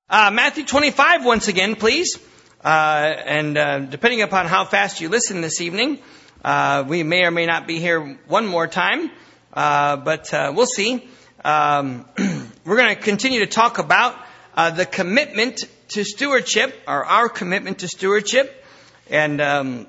Matthew 25 once again, please. Depending upon how fast you listen this evening, we may or may not be here one more time, but we'll see. We're going to continue to talk about the commitment to stewardship, or our commitment to stewardship. And,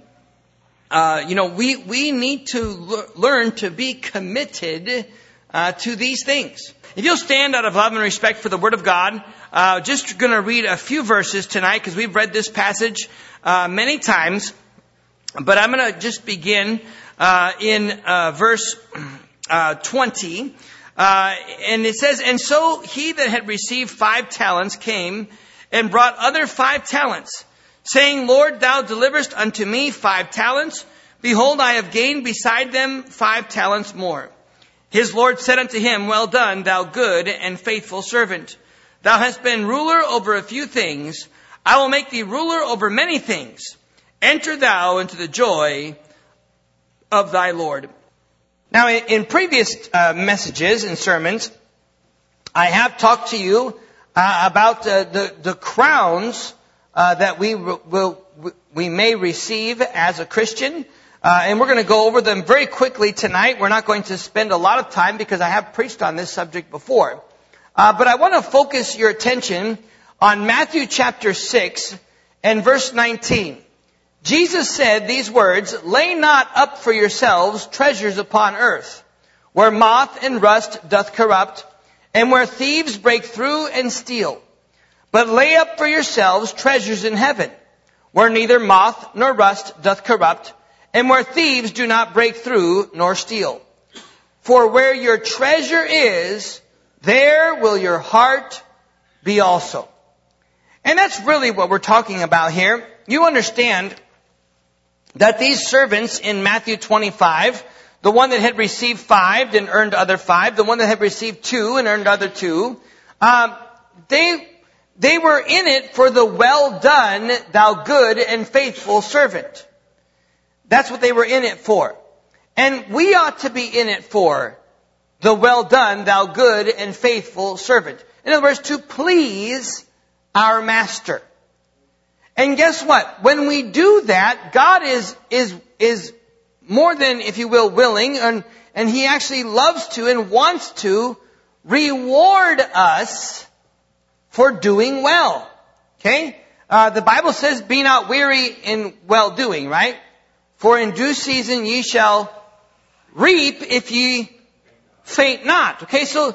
we need to learn to be committed to these things. If you'll stand out of love and respect for the Word of God, just going to read a few verses tonight because we've read this passage many times. But I'm going to just begin in verse 20. And it says, "And so he that had received 5 talents came and brought other 5 talents, saying, Lord, thou deliverest unto me 5 talents. Behold, I have gained beside them 5 talents more. His Lord said unto him, Well done, thou good and faithful servant. Thou hast been ruler over a few things. I will make thee ruler over many things. Enter thou into the joy of thy Lord." Now, in previous messages and sermons, I have talked to you about the crowns that we may receive as a Christian. And we're going to go over them very quickly tonight. We're not going to spend a lot of time because I have preached on this subject before. But I want to focus your attention on Matthew chapter 6 and verse 19. Jesus said these words, "Lay not up for yourselves treasures upon earth, where moth and rust doth corrupt, and where thieves break through and steal. But lay up for yourselves treasures in heaven, where neither moth nor rust doth corrupt, and where thieves do not break through nor steal. For where your treasure is, there will your heart be also." And that's really what we're talking about here. You understand that these servants in Matthew 25, the one that had received 5 and earned other 5, the one that had received 2 and earned other 2, they were in it for the well done, thou good and faithful servant. That's what they were in it for. And we ought to be in it for the well done, thou good and faithful servant. In other words, to please our master. And guess what? When we do that, God is more than, if you will, willing, and He actually loves to and wants to reward us for doing well. Okay? The Bible says, "Be not weary in well doing," right? "For in due season ye shall reap if ye faint not." Okay, so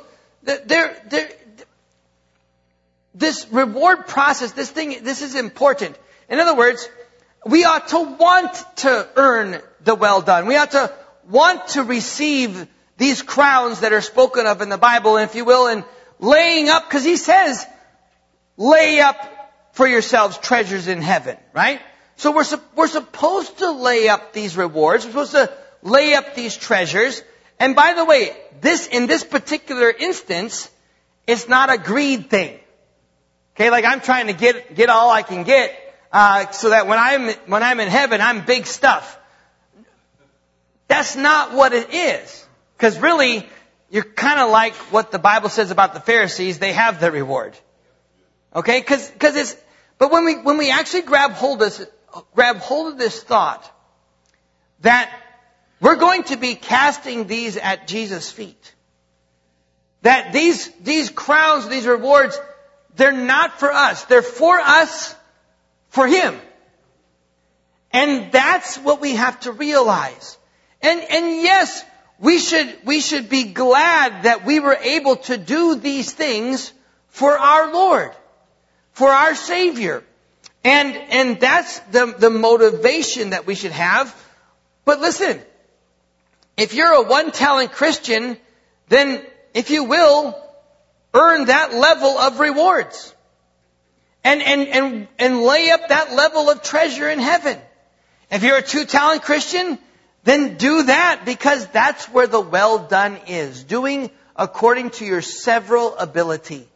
this reward process, this is important. In other words, we ought to want to earn the well done. We ought to want to receive these crowns that are spoken of in the Bible, if you will, and laying up, because He says, lay up for yourselves treasures in heaven, right? So we're supposed to lay up these rewards. We're supposed to lay up these treasures. And by the way, in this particular instance, it's not a greed thing. Okay, like I'm trying to get all I can get, so that when I'm in heaven, I'm big stuff. That's not what it is. Because really, you're kind of like what the Bible says about the Pharisees. They have the reward. Okay, but when we actually grab hold of this thought that we're going to be casting these at Jesus' feet. That these crowns, these rewards, they're not for us. They're for us, for Him. And that's what we have to realize. And yes, we should be glad that we were able to do these things for our Lord, for our Savior. And that's the motivation that we should have. But listen, if you're a 1-talent Christian, then, if you will, earn that level of rewards. And lay up that level of treasure in heaven. If you're a 2-talent Christian, then do that, because that's where the well done is. Doing according to your several ability.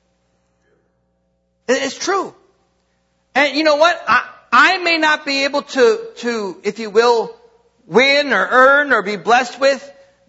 It's true. And you know what? I may not be able to, if you will, win or earn or be blessed with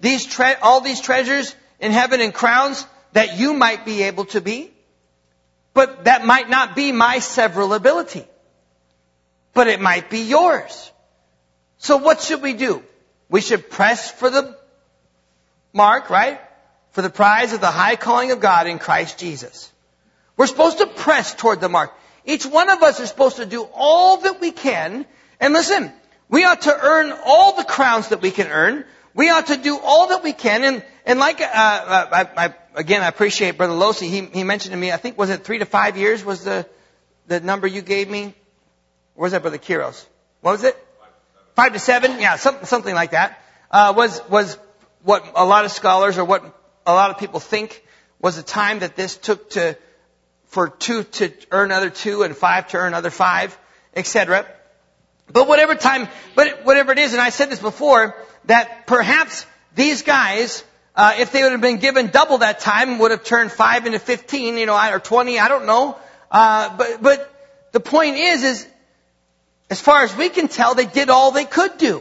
all these treasures in heaven and crowns that you might be able to be. But that might not be my several ability. But it might be yours. So what should we do? We should press for the mark, right? For the prize of the high calling of God in Christ Jesus. We're supposed to press toward the mark. Each one of us is supposed to do all that we can. And listen, we ought to earn all the crowns that we can earn. We ought to do all that we can. And like, I appreciate Brother Losi. He mentioned to me, I think, was it 3 to 5 years was the number you gave me? Or was that Brother Kiros? What was it? 5 to 7? Yeah, something like that. Was what a lot of scholars or what a lot of people think was the time that this took for 2 to earn another 2 and 5 to earn another 5, etc. But whatever it is, and I said this before, that perhaps these guys, if they would have been given double that time, would have turned 5 into 15, or 20, I don't know. But the point is, as far as we can tell, they did all they could do.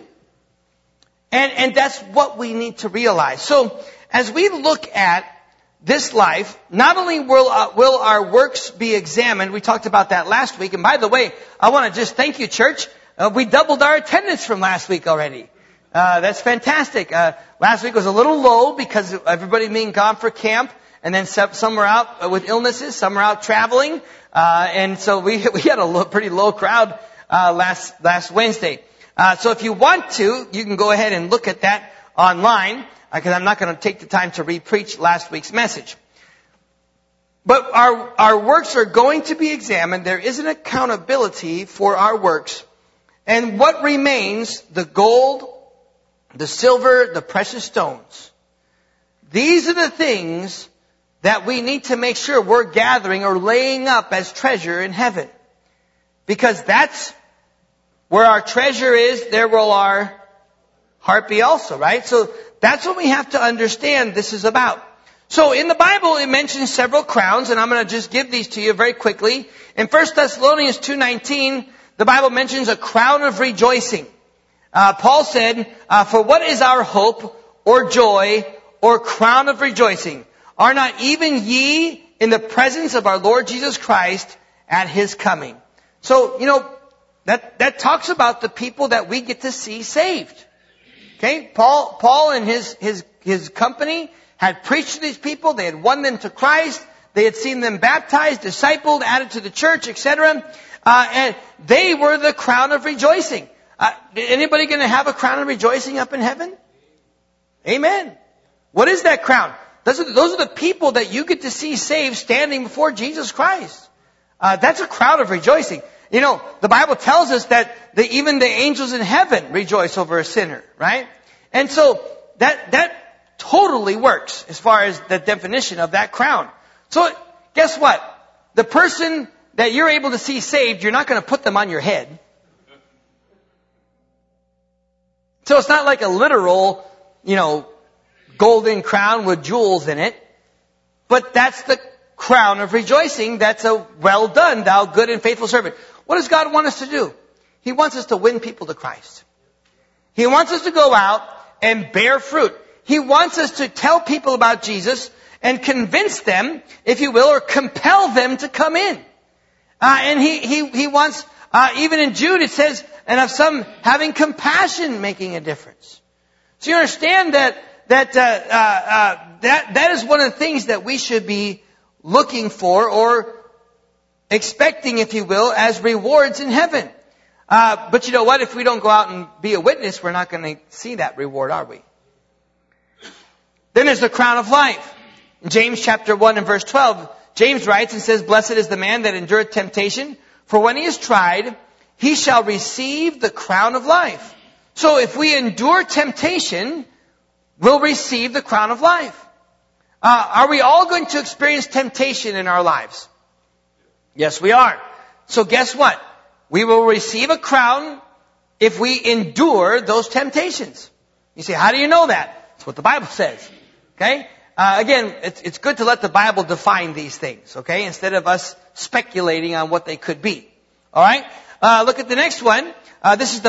And that's what we need to realize. So, as we look at this life, not only will our works be examined, we talked about that last week, and by the way, I want to just thank you, church. We doubled our attendance from last week already. That's fantastic. Last week was a little low because of everybody being gone for camp, and then some were out with illnesses, some were out traveling, and so we had a pretty low crowd last Wednesday. So if you want to, you can go ahead and look at that online, because I'm not going to take the time to re-preach last week's message. But our works are going to be examined. There is an accountability for our works. And what remains, the gold, the silver, the precious stones. These are the things that we need to make sure we're gathering or laying up as treasure in heaven. Because that's where our treasure is, there will our heart be also, right? So that's what we have to understand this is about. So in the Bible, it mentions several crowns, and I'm going to just give these to you very quickly. In 1 Thessalonians 2:19, the Bible mentions a crown of rejoicing. Paul said, for what is our hope or joy or crown of rejoicing? Are not even ye in the presence of our Lord Jesus Christ at His coming? So, that talks about the people that we get to see saved. Okay? Paul and his company had preached to these people. They had won them to Christ. They had seen them baptized, discipled, added to the church, etc. And they were the crown of rejoicing. Anybody going to have a crown of rejoicing up in heaven? Amen. What is that crown? Those are the people that you get to see saved standing before Jesus Christ. That's a crown of rejoicing. The Bible tells us that even the angels in heaven rejoice over a sinner, right? And so that totally works as far as the definition of that crown. So guess what? The person that you're able to see saved, you're not going to put them on your head. So it's not like a literal, golden crown with jewels in it. But that's the crown of rejoicing. That's a well done, thou good and faithful servant. What does God want us to do? He wants us to win people to Christ. He wants us to go out and bear fruit. He wants us to tell people about Jesus and convince them, if you will, or compel them to come in. And he wants, even in Jude it says, and of some having compassion making a difference. So you understand that is one of the things that we should be looking for or expecting, if you will, as rewards in heaven. But you know what? If we don't go out and be a witness, we're not going to see that reward, are we? Then there's the crown of life. In James chapter 1 and verse 12, James writes and says, blessed is the man that endureth temptation, for when he is tried, he shall receive the crown of life. So if we endure temptation, we'll receive the crown of life. Are we all going to experience temptation in our lives? Yes, we are. So guess what? We will receive a crown if we endure those temptations. You say, how do you know that? That's what the Bible says. Okay? Again, it's good to let the Bible define these things, okay? Instead of us speculating on what they could be. Alright? Look at the next one. This is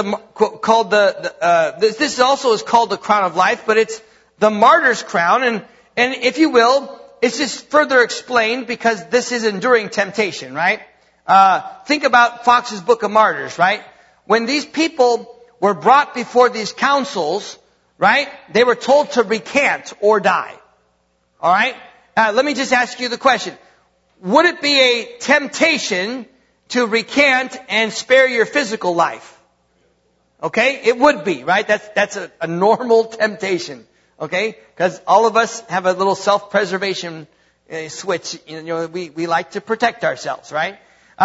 this also is called the crown of life, but it's the martyr's crown. And if you will, it's just further explained because this is enduring temptation, right? Think about Fox's Book of Martyrs, right? When these people were brought before these councils, right, they were told to recant or die. All right? Let me just ask you the question. Would it be a temptation to recant and spare your physical life? Okay? It would be, right? That's a normal temptation. Okay? Because all of us have a little self-preservation switch. You know, we like to protect ourselves, right?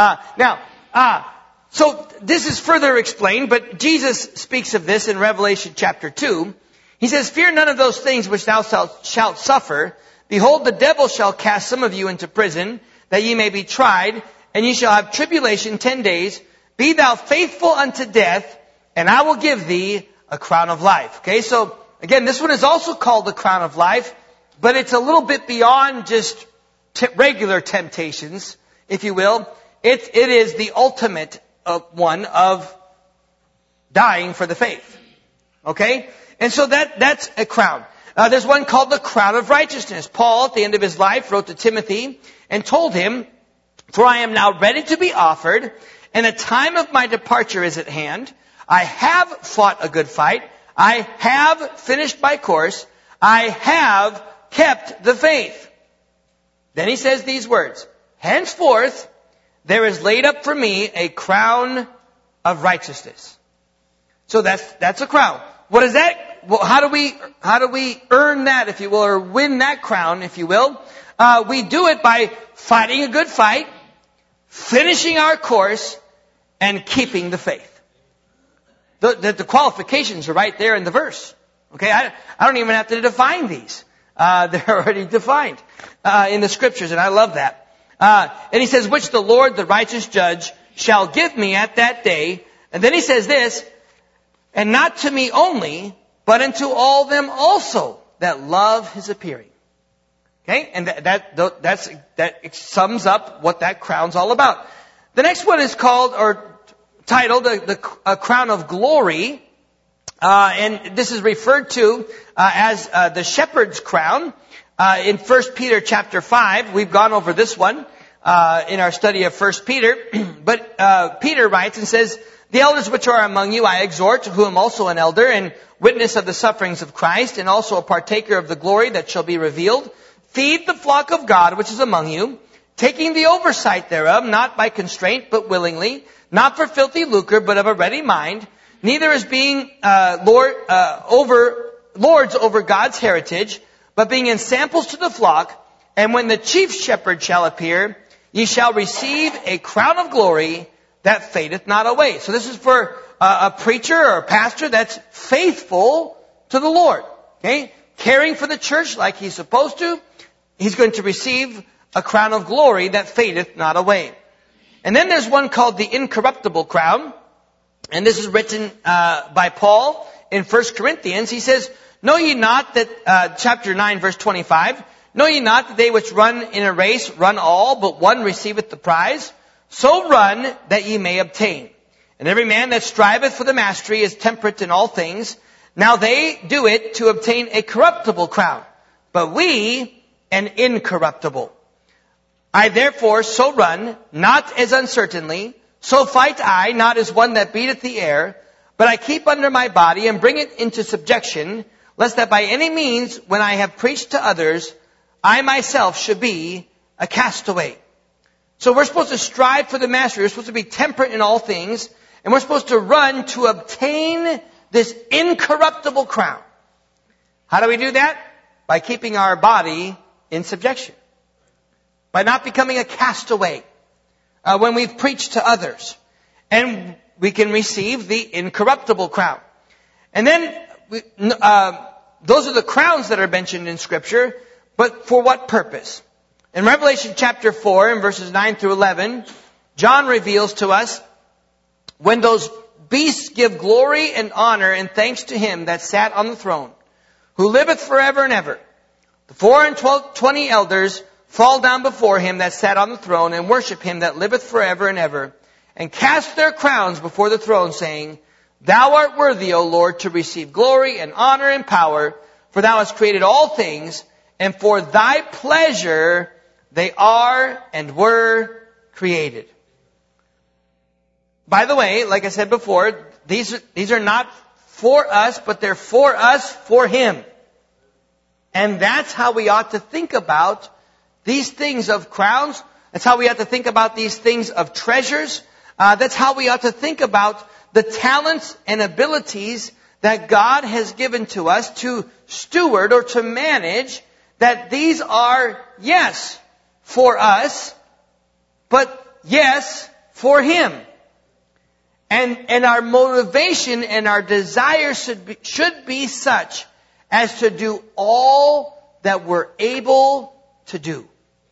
So this is further explained, but Jesus speaks of this in Revelation chapter 2. He says, "Fear none of those things which thou shalt suffer. Behold, the devil shall cast some of you into prison, that ye may be tried, and ye shall have tribulation 10 days. Be thou faithful unto death, and I will give thee a crown of life." Okay, so again, this one is also called the crown of life, but it's a little bit beyond just regular temptations, if you will. It is the ultimate one of dying for the faith. Okay? And so that's a crown. There's one called the crown of righteousness. Paul, at the end of his life, wrote to Timothy and told him, "For I am now ready to be offered, and the time of my departure is at hand. I have fought a good fight. I have finished my course. I have kept the faith." Then he says these words, "Henceforth, there is laid up for me a crown of righteousness." So that's a crown. What is that? Well, how do we earn that, if you will, or win that crown, if you will? We do it by fighting a good fight, finishing our course, and keeping the faith. The qualifications are right there in the verse. Okay, I don't even have to define these. They're already defined in the scriptures, and I love that. And he says, "Which the Lord, the righteous judge, shall give me at that day." And then he says this, "And not to me only, but unto all them also that love his appearing." Okay? And that sums up what that crown's all about. The next one is called, or titled, a crown of glory. And this is referred to as the shepherd's crown. In 1 Peter chapter 5, we've gone over this one in our study of 1 Peter. But Peter writes and says, "The elders which are among you I exhort, who am also an elder, and witness of the sufferings of Christ, and also a partaker of the glory that shall be revealed. Feed the flock of God which is among you, taking the oversight thereof, not by constraint, but willingly, not for filthy lucre, but of a ready mind, neither as being lords over God's heritage, but being ensamples to the flock. And when the chief shepherd shall appear, ye shall receive a crown of glory that fadeth not away." So this is for a preacher or a pastor that's faithful to the Lord. Okay? Caring for the church like he's supposed to. He's going to receive a crown of glory that fadeth not away. And then there's one called the incorruptible crown. And this is written by Paul in 1 Corinthians. He says, "Know ye not that," chapter 9, verse 25, "Know ye not that they which run in a race run all, but one receiveth the prize? So run that ye may obtain. And every man that striveth for the mastery is temperate in all things. Now they do it to obtain a corruptible crown, but we an incorruptible. I therefore so run, not as uncertainly, so fight I, not as one that beateth the air, but I keep under my body and bring it into subjection, lest that by any means, when I have preached to others, I myself should be a castaway." So we're supposed to strive for the mastery. We're supposed to be temperate in all things. And we're supposed to run to obtain this incorruptible crown. How do we do that? By keeping our body in subjection. By not becoming a castaway when we've preached to others. And we can receive the incorruptible crown. And then those are the crowns that are mentioned in Scripture. But for what purpose? In Revelation chapter 4, in verses 9 through 11, John reveals to us, "When those beasts give glory and honor and thanks to him that sat on the throne, who liveth forever and ever, the 24 elders fall down before him that sat on the throne and worship him that liveth forever and ever, and cast their crowns before the throne, saying, Thou art worthy, O Lord, to receive glory and honor and power, for thou hast created all things, and for thy pleasure they are and were created. By the way, like I said before, these are not for us, but they're for us, for Him. And that's how we ought to think about these things of crowns. That's how we ought to think about these things of treasures. That's how we ought to think about the talents and abilities that God has given to us to steward or to manage, that these are, yes, for us, but yes, for Him. And our motivation and our desire should be such as to do all that we're able to do.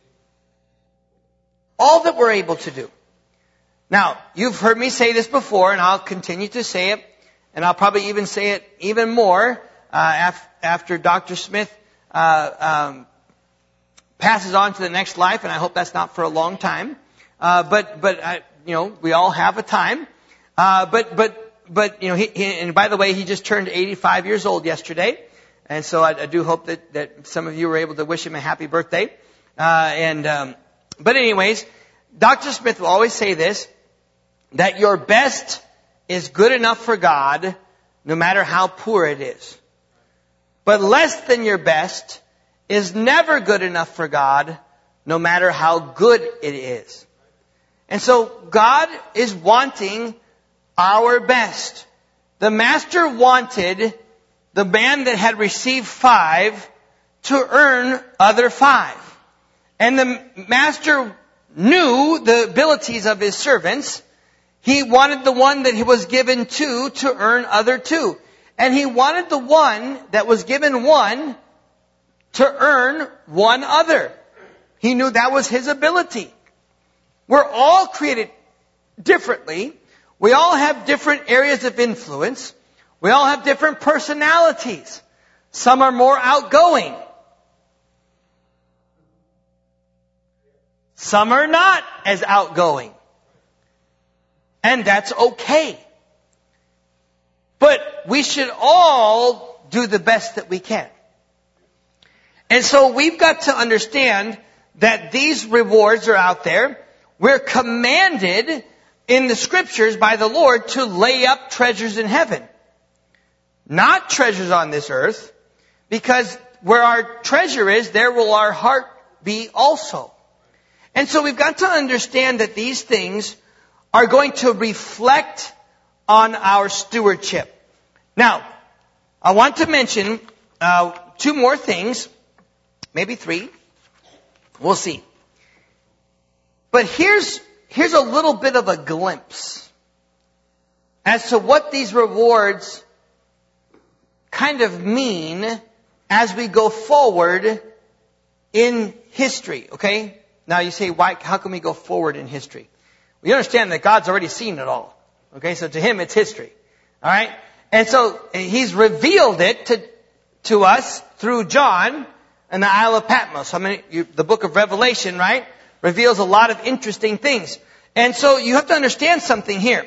All that we're able to do. Now, you've heard me say this before, and I'll continue to say it, and I'll probably even say it even more after Dr. Smith passes on to the next life, and I hope that's not for a long time. But we all have a time. But and by the way, he just turned 85 years old yesterday, and so I do hope that some of you were able to wish him a happy birthday. But anyways, Dr. Smith will always say this, that your best is good enough for God, no matter how poor it is. But less than your best is never good enough for God, no matter how good it is. And so God is wanting our best. The master wanted the man that had received 5 to earn other 5. And the master knew the abilities of his servants. He wanted the one that he was given 2 to earn other 2. And he wanted the one that was given 1 to earn 1 other. He knew that was his ability. We're all created differently. We all have different areas of influence. We all have different personalities. Some are more outgoing. Some are not as outgoing. And that's okay. But we should all do the best that we can. And so we've got to understand that these rewards are out there. We're commanded in the scriptures by the Lord to lay up treasures in heaven. Not treasures on this earth, because where our treasure is, there will our heart be also. And so we've got to understand that these things are going to reflect on our stewardship. Now, I want to mention 2 more things, maybe 3. We'll see. But here's a little bit of a glimpse as to what these rewards kind of mean as we go forward in history, okay? Now you say, how can we go forward in history? We understand that God's already seen it all. Okay, so to Him it's history. Alright? And so He's revealed it to us through John and the Isle of Patmos. The book of Revelation, right, reveals a lot of interesting things. And so you have to understand something here.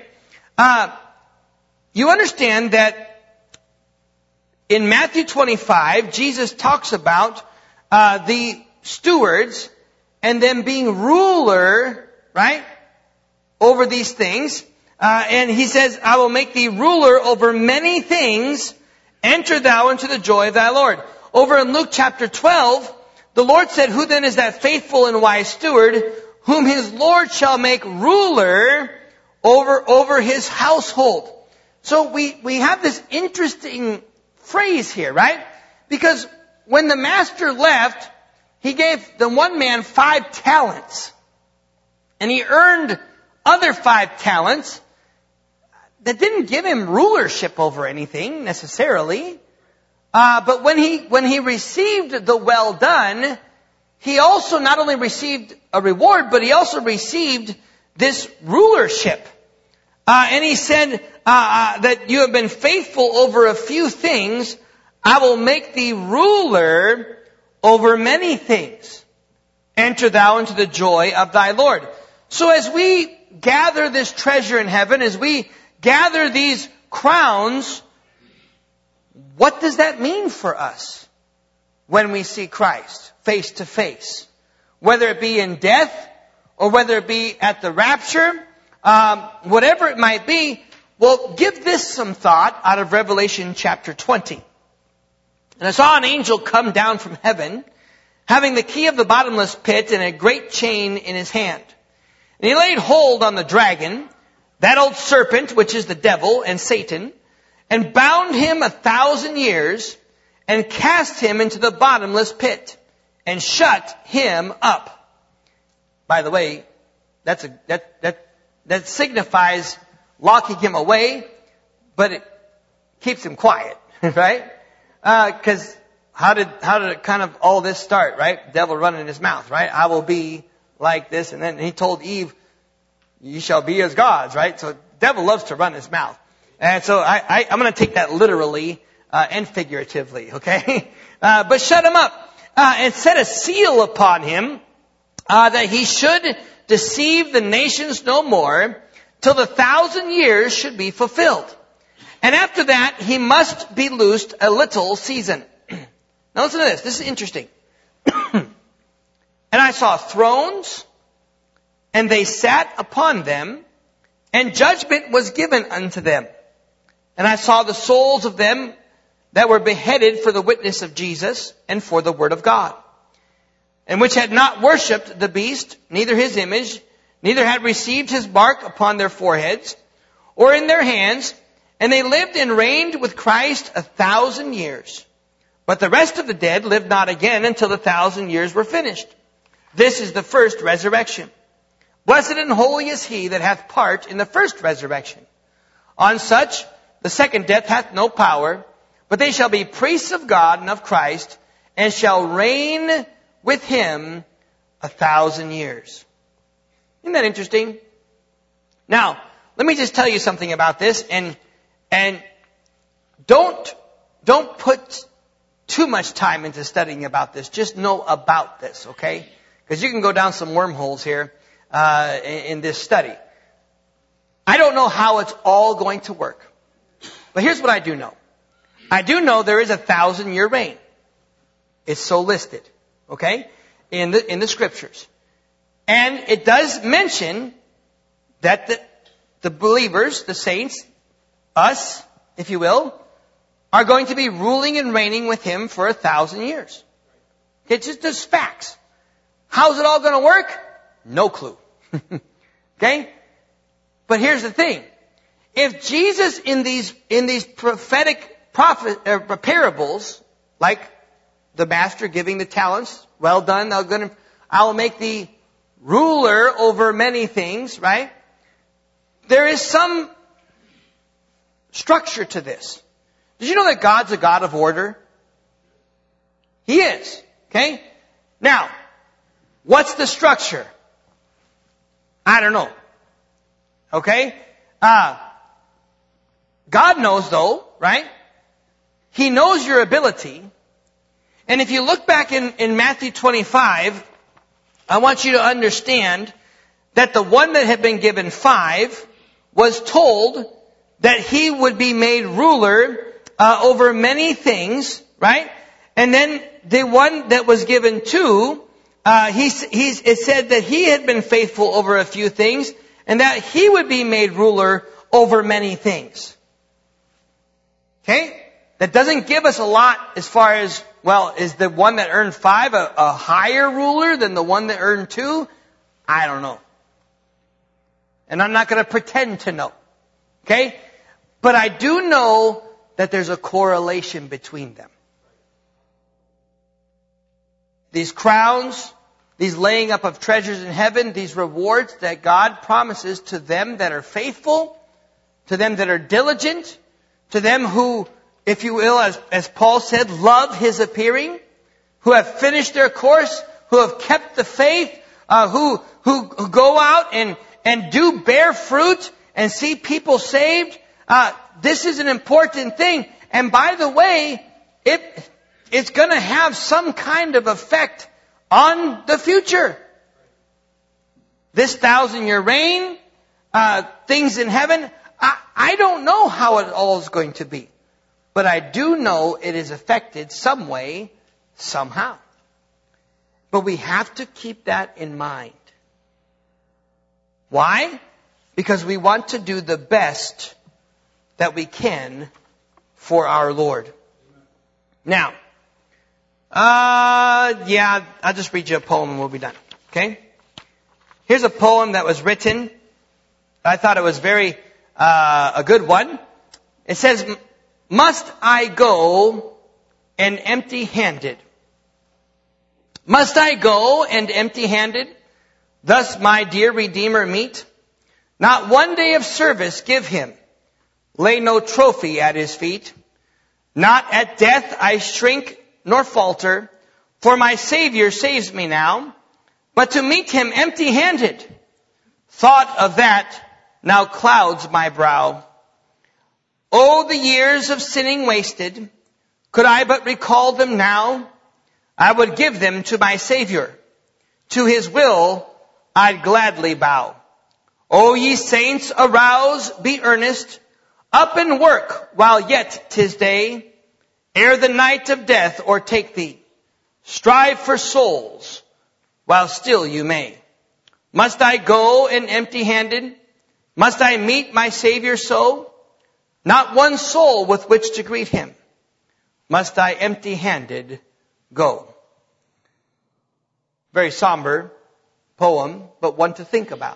You understand that in Matthew 25, Jesus talks about the stewards and them being ruler, right, over these things. And He says, I will make thee ruler over many things. Enter thou into the joy of thy Lord. Over in Luke chapter 12, the Lord said, who then is that faithful and wise steward, whom his Lord shall make ruler over his household? So we have this interesting phrase here, right? Because when the master left, he gave the one man 5 talents. And he earned other 5 talents that didn't give him rulership over anything necessarily. But when he received the well done, he also not only received a reward, but he also received this rulership. And he said that you have been faithful over a few things. I will make thee ruler over many things. Enter thou into the joy of thy Lord. So as we gather this treasure in heaven, as we gather these crowns, what does that mean for us? when we see Christ face to face. Whether it be in death or whether it be at the rapture, whatever it might be, well, give this some thought out of Revelation chapter 20. And I saw an angel come down from heaven, having the key of the bottomless pit and a great chain in his hand. And he laid hold on the dragon, that old serpent, which is the devil and Satan, and bound him 1,000 years, and cast him into the bottomless pit, and shut him up. By the way, that signifies locking him away, but it keeps him quiet, right? Because how did it kind of all this start, right? Devil running his mouth, right? I will be like this, and then he told Eve, "You shall be as gods," right? So devil loves to run his mouth, and so I'm going to take that literally and figuratively, okay? But shut him up. And set a seal upon him, that he should deceive the nations no more, till the 1,000 years should be fulfilled. And after that, he must be loosed a little season. Now listen to this. This is interesting. And I saw thrones, and they sat upon them, and judgment was given unto them. And I saw the souls of them that were beheaded for the witness of Jesus and for the word of God, and which had not worshipped the beast, neither his image, neither had received his mark upon their foreheads or in their hands, and they lived and reigned with Christ 1,000 years. But the rest of the dead lived not again until the 1,000 years were finished. This is the first resurrection. Blessed and holy is he that hath part in the first resurrection. On such the second death hath no power, but they shall be priests of God and of Christ, and shall reign with him 1,000 years. Isn't that interesting? Now, let me just tell you something about this, and don't put too much time into studying about this. Just know about this, okay? Because you can go down some wormholes here in this study. I don't know how it's all going to work, but here's what I do know. I do know there is 1,000-year reign. It's so listed, okay, in the scriptures. And it does mention that the believers, the saints, us, if you will, are going to be ruling and reigning with him for 1,000 years. It's just facts. How's it all going to work? No clue. Okay? But here's the thing. If Jesus in these prophetic parables, like the master giving the talents, well done, I will make thee ruler over many things, right? There is some structure to this. Did you know that God's a God of order? He is. Okay? Now, what's the structure? I don't know. Okay? God knows though, right? He knows your ability. And if you look back in Matthew 25, I want you to understand that the one that had been given 5 was told that he would be made ruler over many things, right? And then the one that was given 2, it said that he had been faithful over a few things, and that he would be made ruler over many things. Okay? That doesn't give us a lot as far as, well, is the one that earned 5 a higher ruler than the one that earned 2? I don't know. And I'm not going to pretend to know. Okay? But I do know that there's a correlation between them. These crowns, these laying up of treasures in heaven, these rewards that God promises to them that are faithful, to them that are diligent, to them who, if you will, as Paul said, love his appearing, who have finished their course, who have kept the faith, who go out and do bear fruit and see people saved. This is an important thing. And by the way, it's going to have some kind of effect on the future. This 1,000-year reign, things in heaven, I don't know how it all is going to be. But I do know it is affected some way somehow. But we have to keep that in mind. Why? Because we want to do the best that we can for our Lord. Now, I'll just read you a poem and we'll be done. Okay? Here's a poem that was written. I thought it was very, a good one. It says, "Must I go and empty-handed? Must I go and empty-handed? Thus my dear Redeemer meet? Not one day of service give him. Lay no trophy at his feet. Not at death I shrink nor falter, for my Savior saves me now. But to meet him empty-handed, thought of that now clouds my brow. Oh, the years of sinning wasted, could I but recall them now, I would give them to my Savior. To his will I'd gladly bow. O ye saints, arouse, be earnest, up and work while yet 'tis day, ere the night of death o'ertake thee. Strive for souls while still you may. Must I go and empty-handed? Must I meet my Savior so? Not one soul with which to greet him. Must I empty-handed go?" Very somber poem, but one to think about.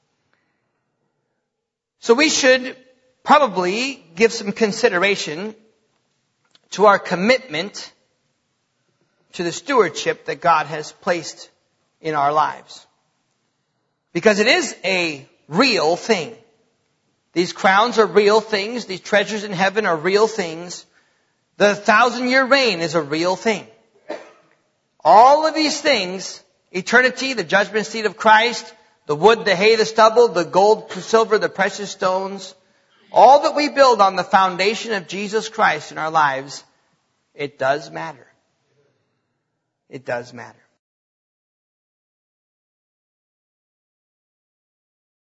So we should probably give some consideration to our commitment to the stewardship that God has placed in our lives. Because it is a real thing. These crowns are real things. These treasures in heaven are real things. The 1,000-year reign is a real thing. All of these things, eternity, the judgment seat of Christ, the wood, the hay, the stubble, the gold, the silver, the precious stones, all that we build on the foundation of Jesus Christ in our lives, it does matter. It does matter.